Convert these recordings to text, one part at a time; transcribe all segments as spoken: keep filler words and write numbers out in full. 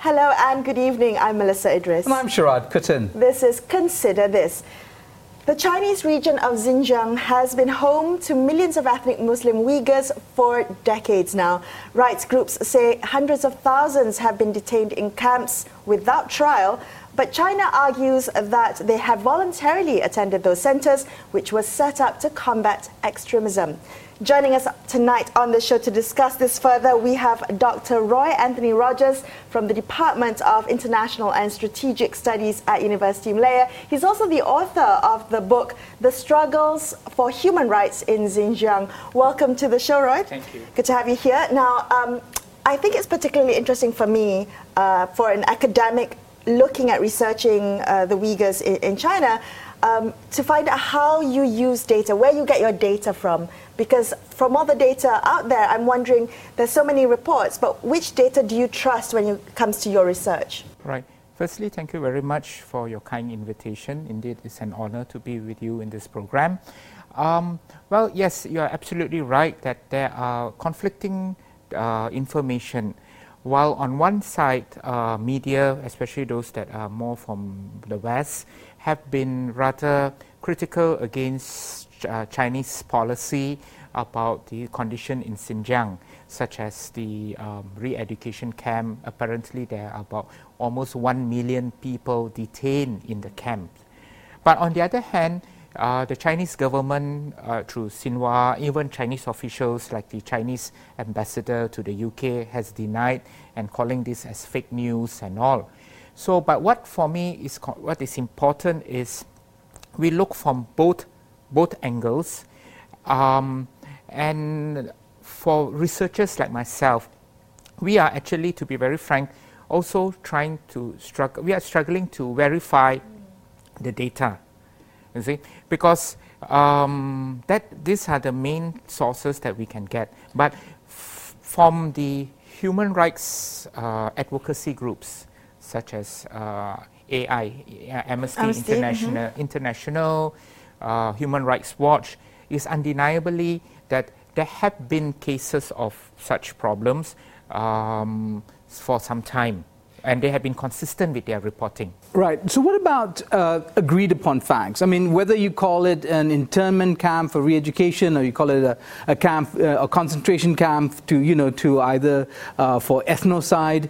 Hello and good evening. I'm Melissa Idris. And I'm Sharad Kuttan. This is Consider This. The Chinese region of Xinjiang has been home to millions of ethnic Muslim Uyghurs for decades now. Rights groups say hundreds of thousands have been detained in camps without trial, but China argues that they have voluntarily attended those centers, which were set up to combat extremism. Joining us tonight on the show to discuss this further, we have Doctor Roy Anthony Rogers from the Department of International and Strategic Studies at University Malaya. He's also the author of the book, The Struggles for Human Rights in Xinjiang. Welcome to the show, Roy. Thank you. Good to have you here. Now, um, I think it's particularly interesting for me, uh, for an academic looking at researching uh, the Uyghurs in, in China, um, to find out how you use data, where you get your data from. Because from all the data out there, I'm wondering, there's so many reports, but which data do you trust when it comes to your research? Right. Firstly, thank you very much for your kind invitation. Indeed, it's an honor to be with you in this program. Um, well, yes, you are absolutely right that there are conflicting uh, information. While on one side, uh, media, especially those that are more from the West, have been rather critical against uh, Chinese policy about the condition in Xinjiang, such as the um, re-education camp. Apparently, there are about almost one million people detained in the camp. But on the other hand, Uh, the Chinese government, uh, through Xinhua, even Chinese officials like the Chinese ambassador to the U K has denied and calling this as fake news and all. So, but what for me is what is important is we look from both both angles, um, and for researchers like myself, we are actually, to be very frank, also trying to struggle. We are struggling to verify the data. You see, because um, that these are the main sources that we can get. But f from the human rights uh, advocacy groups, such as uh, A I, Amnesty, Amnesty International, mm-hmm. International uh, Human Rights Watch, is undeniably that there have been cases of such problems um, for some time. And they have been consistent with their reporting. Right. So what about uh, agreed upon facts? I mean, whether you call it an internment camp for re-education, or you call it a, a camp, uh, a concentration camp to, you know, to either uh, for ethnocide,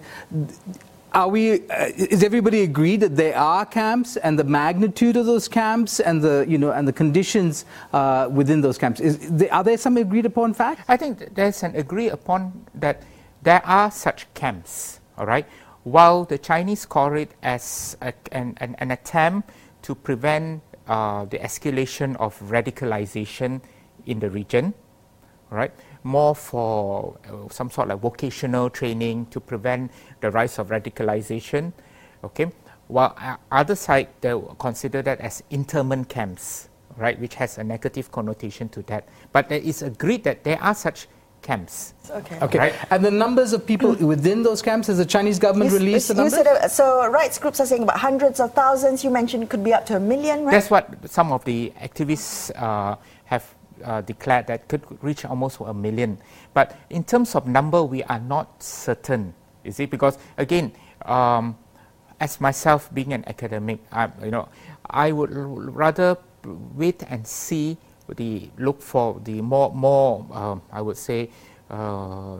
are we? Uh, is everybody agreed that there are camps, and the magnitude of those camps, and the, you know, and the conditions uh, within those camps? Is, are there some agreed upon facts? I think there's an agreed upon that there are such camps. All right. While the Chinese call it as a, an, an, an attempt to prevent uh, the escalation of radicalization in the region, right? More for uh, some sort of vocational training to prevent the rise of radicalization, okay? While uh, other side, they consider that as internment camps, right? Which has a negative connotation to that. But it is agreed that there are such camps. Okay. Okay. Right. And the numbers of people within those camps, has the Chinese government you, released the numbers? You said, uh, so rights groups are saying about hundreds of thousands. You mentioned it could be up to a million, right? That's what some of the activists uh, have uh, declared, that could reach almost a million. But in terms of number, we are not certain, you see, because again, um, as myself being an academic, I, you know, I would rather wait and see the look for the more more um, I would say uh,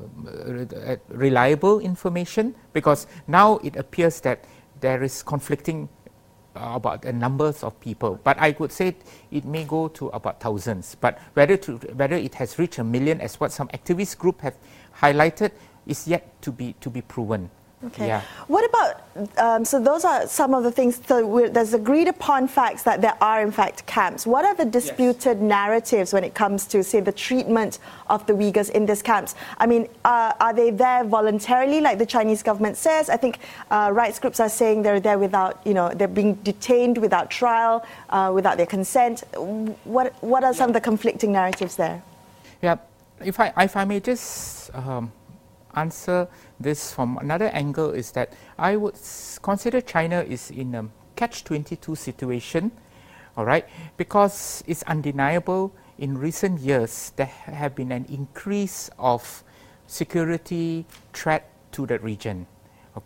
reliable information, because now it appears that there is conflicting uh, about the numbers of people, but I would say it may go to about thousands, but whether to whether it has reached a million, as what some activist group have highlighted, is yet to be to be proven. Okay. Yeah. What about, um, so those are some of the things, so we're, there's agreed upon facts that there are in fact camps. What are the disputed yes. narratives when it comes to, say, the treatment of the Uyghurs in these camps? I mean, uh, are they there voluntarily, like the Chinese government says? I think uh, rights groups are saying they're there without, you know, they're being detained without trial, uh, without their consent. What, what are some yeah. of the conflicting narratives there? Yeah, if I, if I may just um, answer this from another angle, is that I would consider China is in a catch twenty-two situation, all right, because it's undeniable in recent years there have been an increase of security threat to the region, okay.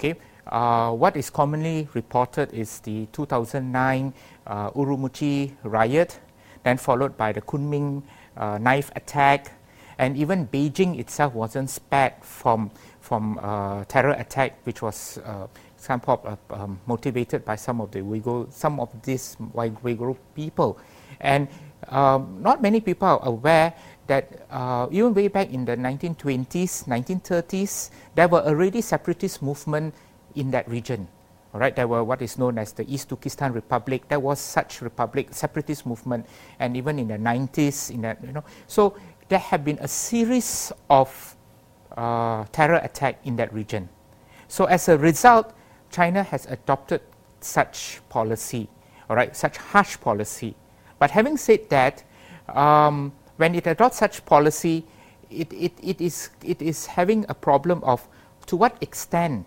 Uh, what is commonly reported is the two thousand nine uh, Urumqi riot, then followed by the Kunming uh, knife attack, and even Beijing itself wasn't spared from, from uh, terror attack, which was uh, some of, uh, um, motivated by some of the Uyghur, some of these Uyghur people. And um, not many people are aware that uh, even way back in the nineteen twenties, nineteen thirties, there were already separatist movement in that region. All right, there were what is known as the East Turkestan Republic. There was such republic, separatist movement, and even in the nineties, in that, you know, so there have been a series of uh, terror attack in that region. So as a result, China has adopted such policy, all right, such harsh policy. But having said that, um, when it adopts such policy, it, it, it, is, it is having a problem of to what extent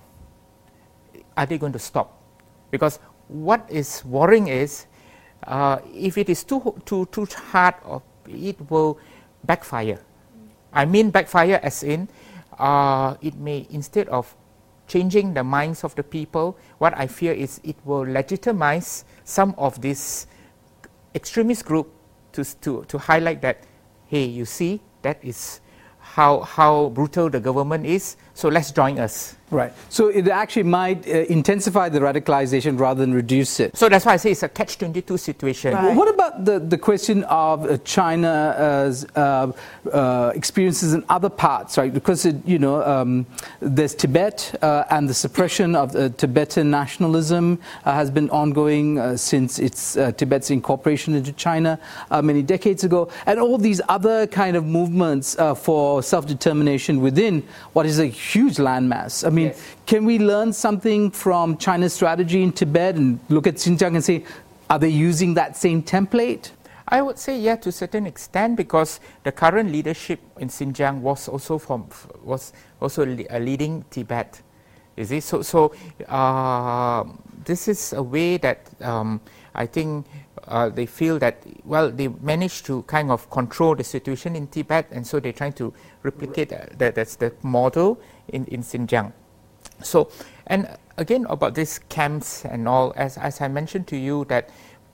are they going to stop? Because what is worrying is uh, if it is too, too, too hard, it will backfire. I mean backfire as in uh, it may, instead of changing the minds of the people, what I fear is it will legitimize some of this extremist group to, to, to highlight that, hey, you see, that is how, how brutal the government is, so let's join us. Right. So it actually might uh, intensify the radicalization rather than reduce it. So that's why I say it's a catch twenty-two situation. Right. What about the, the question of uh, China's uh, uh, experiences in other parts, right? Because, it, you know, um, there's Tibet uh, and the suppression of uh, Tibetan nationalism uh, has been ongoing uh, since its uh, Tibet's incorporation into China uh, many decades ago. And all these other kind of movements uh, for self-determination within what is a huge landmass. I mean, yes. Can we learn something from China's strategy in Tibet and look at Xinjiang and say, are they using that same template? I would say, yeah, to a certain extent, because the current leadership in Xinjiang was also from was also le- leading Tibet. Is it so? So uh, this is a way that um, I think uh, they feel that, well, they managed to kind of control the situation in Tibet, and so they're trying to replicate uh, that. That's the model in in Xinjiang. So, and again about these camps and all, as, as I mentioned to you, that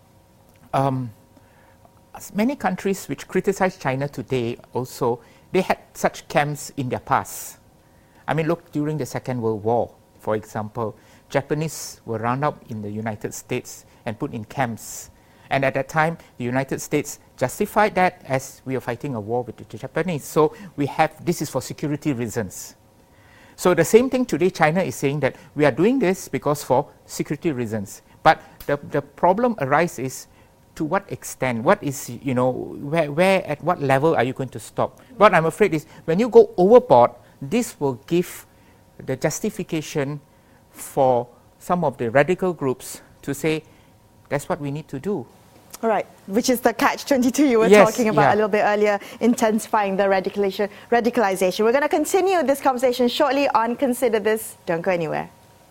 um, many countries which criticize China today also, they had such camps in their past. I mean, look, during the Second World War, for example, Japanese were rounded up in the United States and put in camps. And at that time, the United States justified that as we are fighting a war with the Japanese. So we have, this is for security reasons. So the same thing today, China is saying that we are doing this because for security reasons. But the, the problem arises is to what extent, what is, you know, where, where, at what level are you going to stop? What I'm afraid is when you go overboard, this will give the justification for some of the radical groups to say, that's what we need to do. All right, which is the catch twenty-two you were yes, talking about yeah. a little bit earlier, intensifying the radicalization. radicalization. We're going to continue this conversation shortly on Consider This. Don't go anywhere.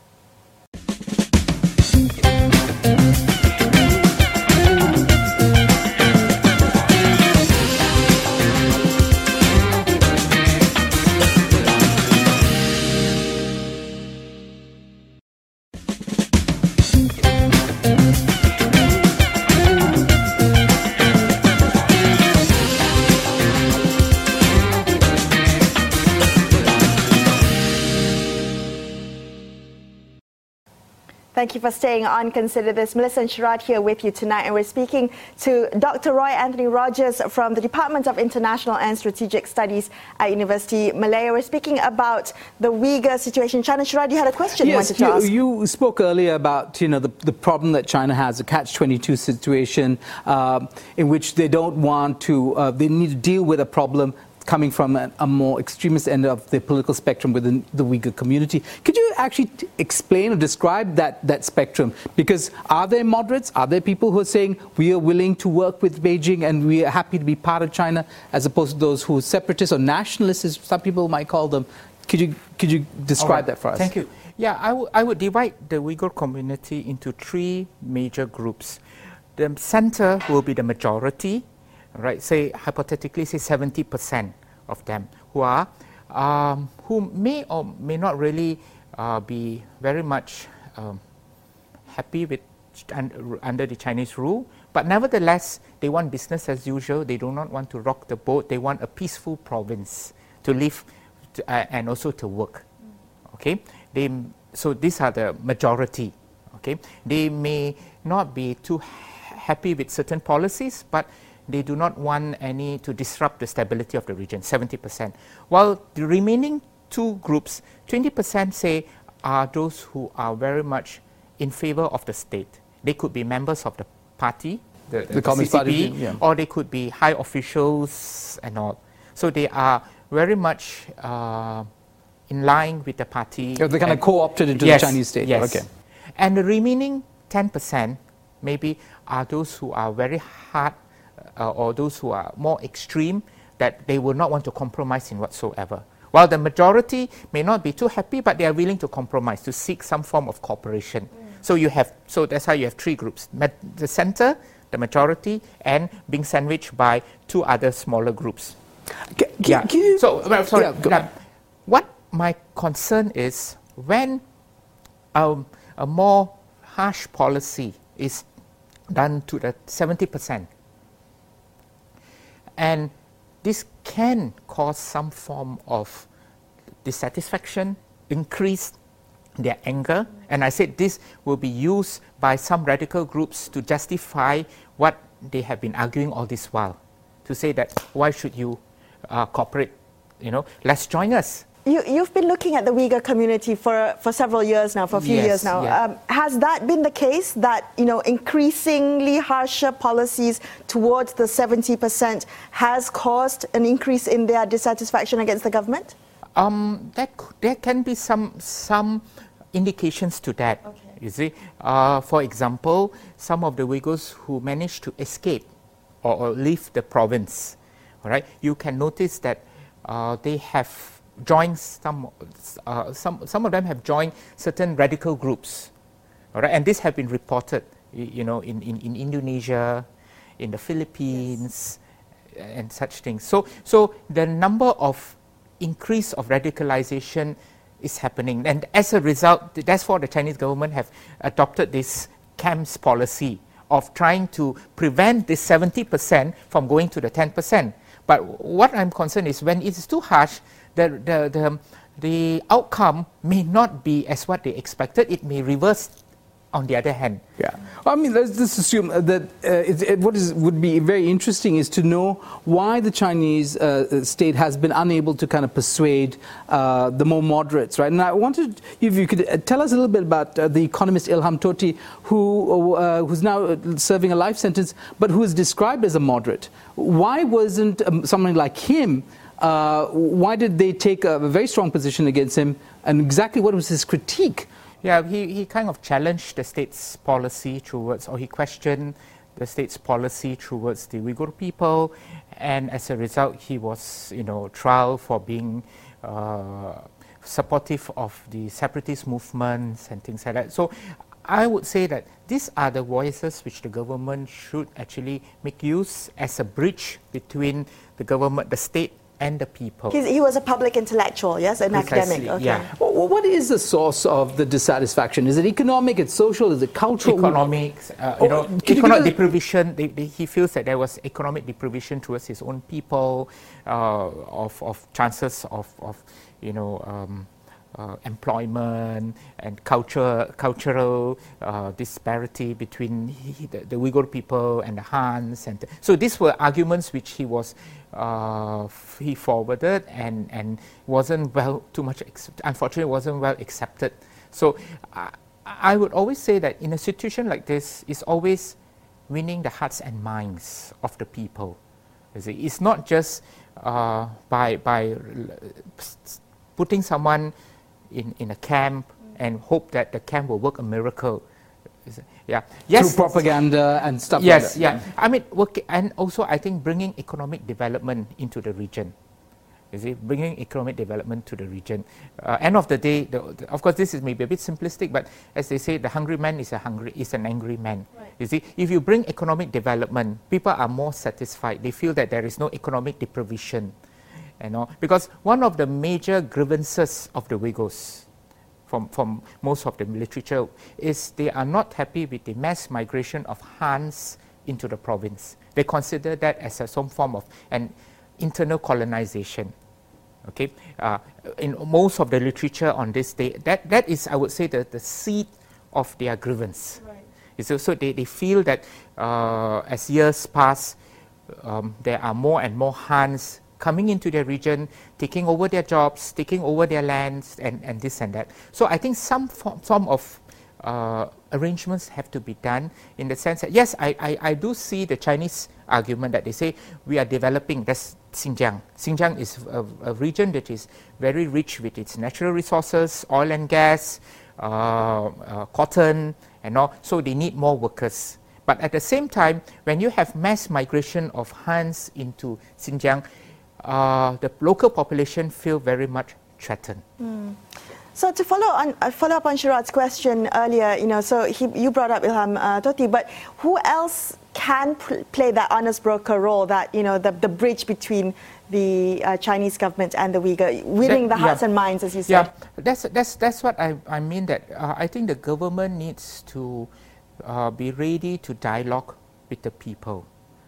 Thank you for staying on Consider This. Melissa and Sharad here with you tonight, and we're speaking to Doctor Roy Anthony Rogers from the Department of International and Strategic Studies at University Malaya. We're speaking about the Uyghur situation. China, Sharad, you had a question yes, you wanted to ask. You, you spoke earlier about, you know, the, the problem that China has, a catch twenty-two situation uh, in which they don't want to, uh, they need to deal with a problem coming from a, a more extremist end of the political spectrum within the Uyghur community. Could you actually t- explain or describe that, that spectrum? Because are there moderates? Are there people who are saying we are willing to work with Beijing and we are happy to be part of China, as opposed to those who are separatists or nationalists, as some people might call them? Could you, could you describe right. that for us? Thank you. Yeah, I, w- I would divide the Uyghur community into three major groups. The center will be the majority, right? Say, hypothetically, say seventy percent of them who are, um, who may or may not really uh, be very much um, happy with un under the Chinese rule, but nevertheless they want business as usual. They do not want to rock the boat. They want a peaceful province to live to, uh, and also to work. Okay, they, so these are the majority. Okay, they may not be too ha happy with certain policies, but they do not want any to disrupt the stability of the region, seventy percent. While the remaining two groups, twenty percent say are those who are very much in favor of the state. They could be members of the party, the, the, the Communist Party, yeah. or they could be high officials and all. So they are very much uh, in line with the party. Yeah, they kind of co-opted into yes, the Chinese state. Yes. Okay. And the remaining ten percent maybe are those who are very hard uh, or those who are more extreme, that they will not want to compromise in whatsoever. While the majority may not be too happy, but they are willing to compromise, to seek some form of cooperation. Mm. So you have, so that's how you have three groups: the center, the majority, and being sandwiched by two other smaller groups. Can, can, yeah. Can you, so, well, sorry. Yeah, now, what my concern is when um, a more harsh policy is done to the seventy percent, and this can cause some form of dissatisfaction, increase their anger. And I said this will be used by some radical groups to justify what they have been arguing all this while, to say that why should you uh, cooperate, you know, let's join us. You, you've been looking at the Uyghur community for, for several years now, for a few yes, years now. Yeah. Um, has that been the case, that, you know, increasingly harsher policies towards the seventy percent has caused an increase in their dissatisfaction against the government? Um, that, there can be some, some indications to that. Okay. You see, uh, for example, some of the Uyghurs who managed to escape or, or leave the province, all right, you can notice that uh, they have joined some, uh, some, some of them have joined certain radical groups, all right, and this have been reported, you, you know, in, in, in Indonesia, in the Philippines, yes. and such things. So, so the number of increase of radicalization is happening, and as a result, that's why the Chinese government have adopted this camps policy of trying to prevent this seventy percent from going to the ten percent. But what I'm concerned is when it is too harsh, the, the, the, the outcome may not be as what they expected. It may reverse on the other hand. Yeah. Well, I mean, let's just assume that uh, it, it, what is, would be very interesting is to know why the Chinese uh, state has been unable to kind of persuade uh, the more moderates, right? And I wanted, if you could tell us a little bit about uh, the economist Ilham Tohti, who, uh, who's now serving a life sentence, but who is described as a moderate. Why wasn't um, someone like him, uh, why did they take a very strong position against him, and exactly what was his critique? Yeah, he, he kind of challenged the state's policy towards, or he questioned the state's policy towards the Uyghur people, and as a result, he was, you know, trialed for being uh, supportive of the separatist movements and things like that. So I would say that these are the voices which the government should actually make use as a bridge between the government, the state, and the people. He's, he was a public intellectual, yes, an Precisely, academic. Okay. Yeah. Well, what is the source of the dissatisfaction? Is it economic? Is it social? Is it cultural? Economics, uh, you oh, know, economic deprivation. They, they, he feels that there was economic deprivation towards his own people, uh, of, of chances of, of you know, um, uh, employment and culture, cultural uh, disparity between he, the, the Uyghur people and the Hans. And so these were arguments which he was Uh, he forwarded and, and wasn't well too much, unfortunately wasn't well accepted. So I, I would always say that in a situation like this, it's always winning the hearts and minds of the people. It's not just uh, by, by putting someone in, in a camp and hope that the camp will work a miracle. Yeah. Yes. Through propaganda and stuff yes, like that. Yeah. I mean, work, and also I think bringing economic development into the region. You see, bringing economic development to the region. Uh, end of the day, the, the, of course, this is maybe a bit simplistic, but as they say, the hungry man is a hungry is an angry man. Right. You see, if you bring economic development, people are more satisfied. They feel that there is no economic deprivation, you know, because one of the major grievances of the Uyghurs from, from most of the literature, is they are not happy with the mass migration of Hans into the province. They consider that as a, some form of an internal colonization. Okay, uh, in most of the literature on this, they, that, that is, I would say, the, the seed of their grievance. Right. So, so they, they feel that uh, as years pass, um, there are more and more Hans coming into their region, taking over their jobs, taking over their lands, and, and this and that. So I think some form, form of uh, arrangements have to be done in the sense that, yes, I, I, I do see the Chinese argument that they say we are developing, that's Xinjiang. Xinjiang is a, a region that is very rich with its natural resources, oil and gas, uh, uh, cotton, and all, so they need more workers. But at the same time, when you have mass migration of Hans into Xinjiang, uh, the local population feel very much threatened. Mm. So to follow on, uh, follow up on Sharad's question earlier, you know, so he, you brought up Ilham uh, Tohti, but who else can pl play that honest broker role, that, you know, the, the bridge between the uh, Chinese government and the Uyghur, winning that, the hearts yeah. and minds, as you said? Yeah, that's, that's, that's what I, I mean, that uh, I think the government needs to uh, be ready to dialogue with the people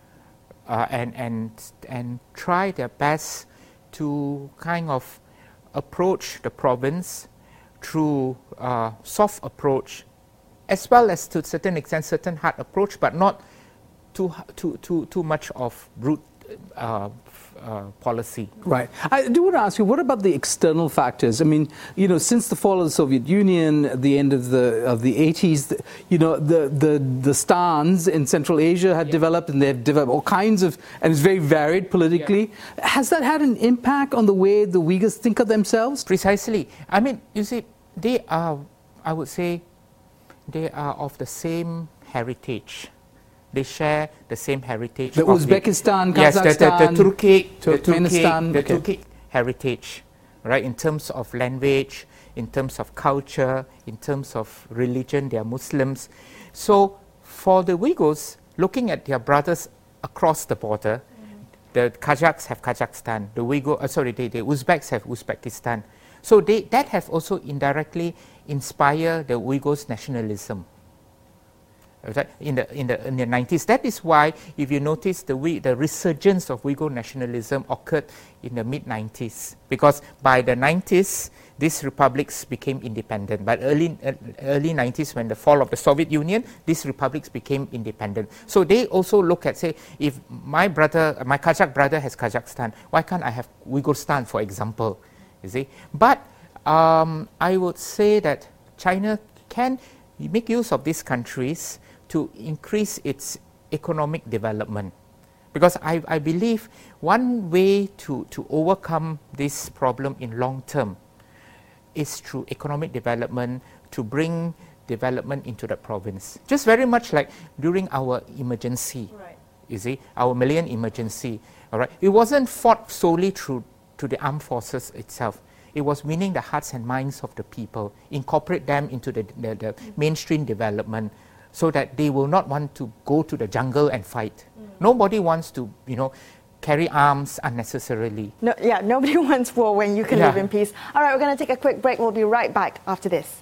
uh, and, and, and try their best to kind of approach the province through uh, soft approach, as well as to a certain extent certain hard approach, but not too too too too much of brute uh, uh, policy. Right. I do want to ask you, what about the external factors? I mean, you know, since the fall of the Soviet Union, at the end of the of the eighties, you know, the the the stans in Central Asia had yeah. developed, and they've developed all kinds of, and it's very varied politically. Yeah. Has that had an impact on the way the Uyghurs think of themselves? Precisely. I mean, you see, they are, I would say, they are of the same heritage. They share the same heritage. The Uzbekistan, the, Kazakhstan, yes, the, the, the Turkic, Turkmenistan, the Turkic, the okay. Turkic heritage, right? In terms of language, in terms of culture, in terms of religion, they are Muslims. So for the Uyghurs, looking at their brothers across the border, mm-hmm. the Kazakhs have Kazakhstan, the Uyghur, uh, sorry, the, the Uzbeks have Uzbekistan. So they, that have also indirectly inspired the Uyghurs' nationalism. In the, in, the, in the nineties. That is why, if you notice, the, the resurgence of Uyghur nationalism occurred in the mid nineties. Because by the nineties, these republics became independent. By early, uh, early nineties, when the fall of the Soviet Union, these republics became independent. So they also look at, say, if my brother, my Kazakh brother has Kazakhstan, why can't I have Uyghurstan, for example? You see? But um, I would say that China can make use of these countries to increase its economic development. Because I, I believe one way to, to overcome this problem in long term is through economic development, to bring development into the province. Just very much like during our emergency, right. you see, our Malayan emergency. All right? It wasn't fought solely through to the armed forces itself. It was winning the hearts and minds of the people, incorporate them into the, the, the mm-hmm. mainstream development, so that they will not want to go to the jungle and fight. Mm. Nobody wants to, you know, carry arms unnecessarily. No, yeah, nobody wants war when you can yeah. live in peace. All right, we're going to take a quick break. We'll be right back after this.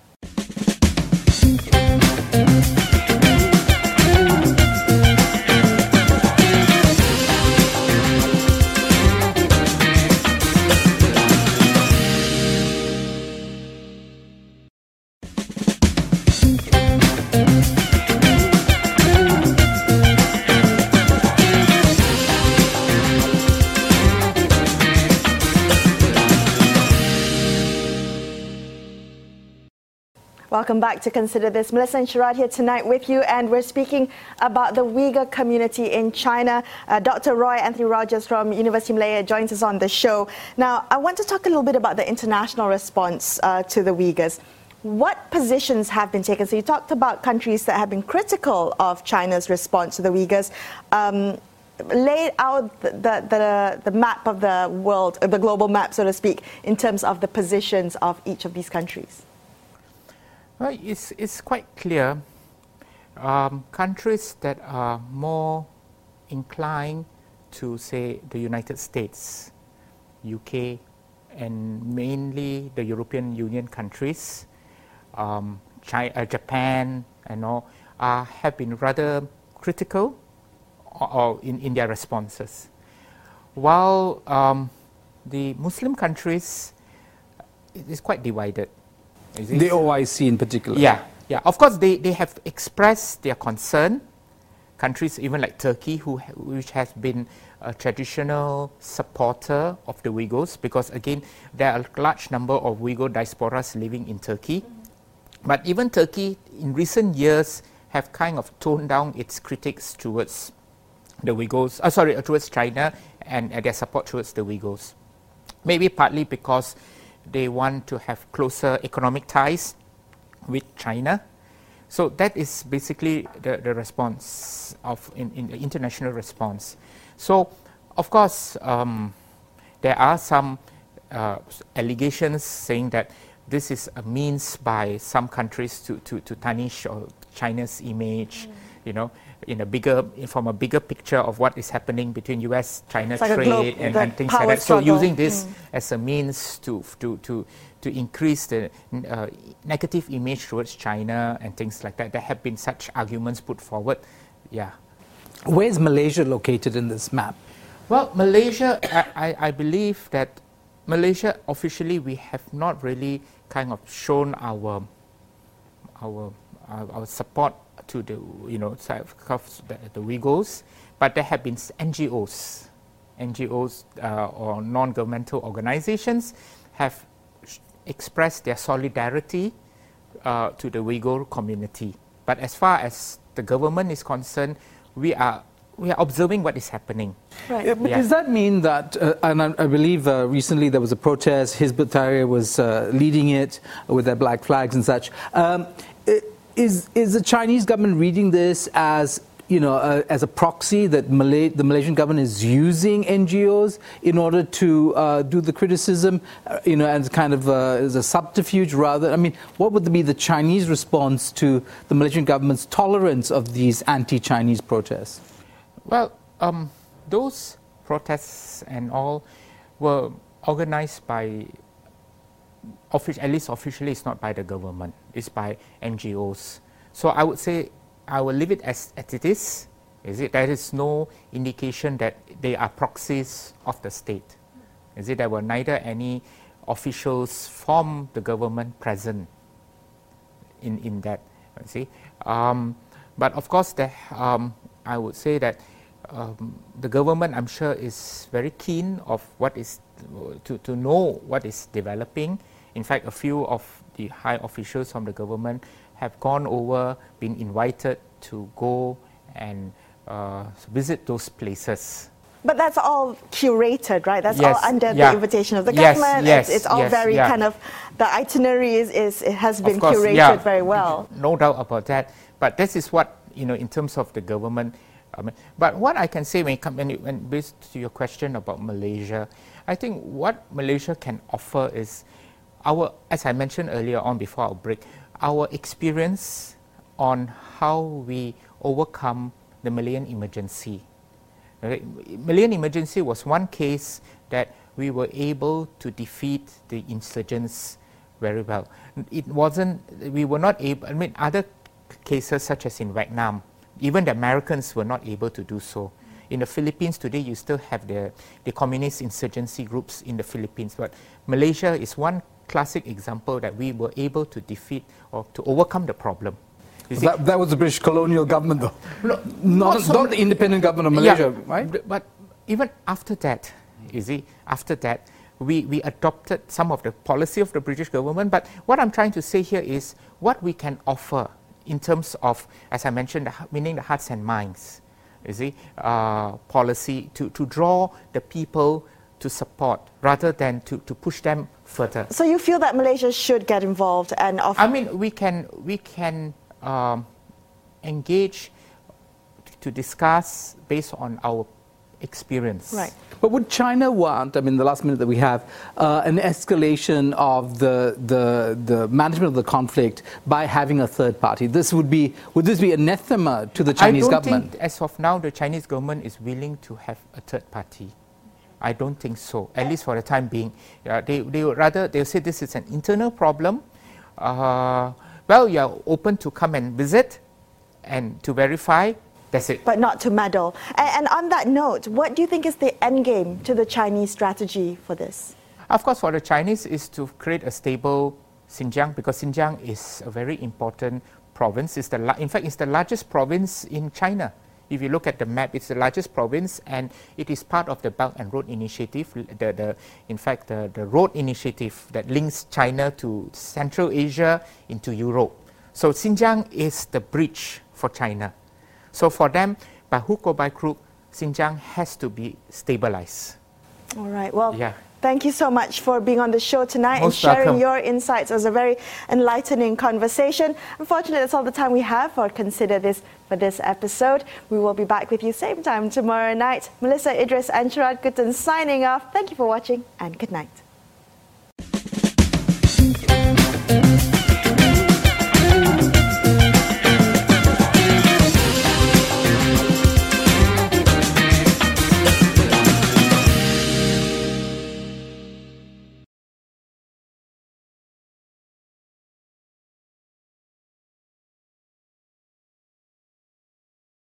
Welcome back to Consider This. Melissa and Sharad here tonight with you, and we're speaking about the Uyghur community in China. Uh, Doctor Roy Anthony Rogers from University of Malaya joins us on the show. Now, I want to talk a little bit about the international response uh, to the Uyghurs. What positions have been taken? So you talked about countries that have been critical of China's response to the Uyghurs. Um, lay out the, the, the map of the world, the global map, so to speak, in terms of the positions of each of these countries. Well, it's, it's quite clear. Um, countries that are more inclined to, say, the United States, U K, and mainly the European Union countries, um, China, uh, Japan, and all, uh, have been rather critical or, or in, in their responses. While um, the Muslim countries, it is quite divided. Is the O I C in particular. Yeah, yeah. Of course, they, they have expressed their concern. Countries even like Turkey, who ha which has been a traditional supporter of the Uyghurs, because again, there are a large number of Uyghur diasporas living in Turkey. Mm-hmm. But even Turkey, in recent years, have kind of toned down its critics towards the Uyghurs, uh, sorry, uh, towards China and uh, their support towards the Uyghurs. Maybe partly because they want to have closer economic ties with China. So that is basically the, the response of in, in the international response. So of course um, there are some uh, allegations saying that this is a means by some countries to, to, to tarnish or China's image, mm. you know, in a bigger, from a bigger picture of what is happening between U S China like trade and, and things like that. Struggle. So using this mm. as a means to to to to increase the uh, negative image towards China and things like that. There have been such arguments put forward. Yeah. Where is Malaysia located in this map? Well, Malaysia, I, I, I believe that Malaysia officially we have not really kind of shown our our our, our support to the you know the, the Uyghurs, but there have been N G Os, N G Os uh, or non-governmental organizations have expressed their solidarity uh, to the Uyghur community. But as far as the government is concerned, we are we are observing what is happening. Right. Yeah, but yeah. Does that mean that, uh, and I, I believe uh, recently there was a protest, Hizb ut-Tahrir was uh, leading it with their black flags and such. Um, is, is the Chinese government reading this as, you know, uh, as a proxy that Malay, the Malaysian government is using N G Os in order to uh, do the criticism, uh, you know, as kind of uh, as a subterfuge rather? I mean, what would be the Chinese response to the Malaysian government's tolerance of these anti-Chinese protests? Well, um, those protests and all were organized by, at least officially, it's not by the government, it's by N G Os. So I would say, I will leave it as, as it is. Is it? There is no indication that they are proxies of the state. Is it? There were neither any officials from the government present in, in that. You see? Um, but of course, there, um, I would say that Um, the government, I'm sure, is very keen of what is to, to know what is developing. In fact, a few of the high officials from the government have gone over, been invited to go and uh, visit those places. But that's all curated, right? That's yes, all under yeah. the invitation of the yes, government. Yes, it's, it's all yes, very yeah. kind of, the itinerary is, is it has been course, curated yeah. very well. No doubt about that. But this is what, you know, in terms of the government. Um, but what I can say when, come, when, when based to your question about Malaysia, I think what Malaysia can offer is our, as I mentioned earlier on before our break, our experience on how we overcome the Malayan emergency. Right? Malayan emergency was one case that we were able to defeat the insurgents very well. It wasn't, we were not able, I mean, other cases such as in Vietnam, even the Americans were not able to do so. In the Philippines today, you still have the, the communist insurgency groups in the Philippines. But Malaysia is one classic example that we were able to defeat or to overcome the problem. That, that was the British colonial government, though. No, not, not, so, not the independent government of Malaysia, yeah, right? But even after that, you see, after that, we, we adopted some of the policy of the British government. But what I'm trying to say here is what we can offer in terms of, as I mentioned, the, meaning the hearts and minds, you see, uh, policy to, to draw the people to support rather than to, to push them further. So you feel that Malaysia should get involved and offer? I mean, we can, we can um, engage to discuss based on our experience. Right. But would China want, I mean, the last minute that we have, uh, an escalation of the, the the management of the conflict by having a third party? This would be, would this be anathema to the Chinese government? I don't government? think, as of now, the Chinese government is willing to have a third party. I don't think so, at least for the time being. Uh, they, they would rather, they'll say this is an internal problem. Uh, well, you're open to come and visit and to verify, that's it. But not to meddle. And, and on that note, what do you think is the end game to the Chinese strategy for this? Of course, for the Chinese is to create a stable Xinjiang, because Xinjiang is a very important province. It's the la- in fact, it's the largest province in China. If you look at the map, it's the largest province, and it is part of the Belt and Road Initiative, the, the, in fact, the, the road initiative that links China to Central Asia into Europe. So Xinjiang is the bridge for China. So for them, by hook or by crook, Xinjiang has to be stabilized. All right, well, yeah. Thank you so much for being on the show tonight Most and sharing welcome. your insights. It was a very enlightening conversation. Unfortunately, that's all the time we have for Consider This for this episode. We will be back with you same time tomorrow night. Melissa, Idris and Sharad Kuttan signing off. Thank you for watching and good night.